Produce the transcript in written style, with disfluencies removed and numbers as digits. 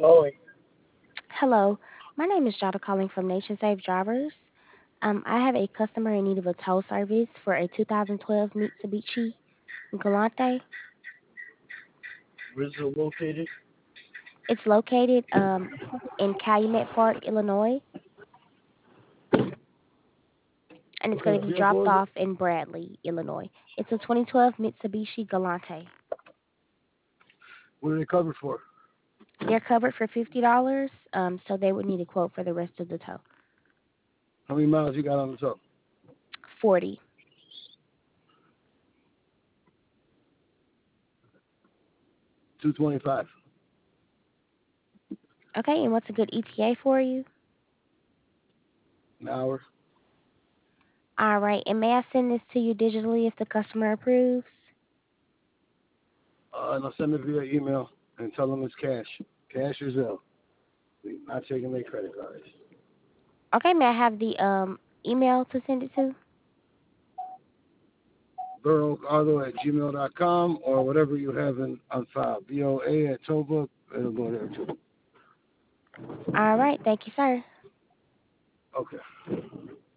Chloe. Hello, my name is Jada calling from Nation Safe Drivers. I have a customer in need of a tow service for a 2012 Mitsubishi Galante. Where's it located? It's located in Calumet Park, Illinois, and it's What going kind to of be dropped vehicle is it? off in Bradley, Illinois. It's a 2012 Mitsubishi Galante. What are they covered for? They're covered for $50, so they would need a quote for the rest of the tow. How many miles you got on the truck? 40. 225 Okay, and what's a good ETA for you? an hour. All right, and may I send this to you digitally if the customer approves? And I'll send it via email and tell them it's cash. Cash or Zelle. We're not taking their credit cards. Okay, may I have the email to send it to? BurrowAuto@gmail.com or whatever you have on file. BOA at Toba. It'll go there too. All right, thank you, sir. Okay.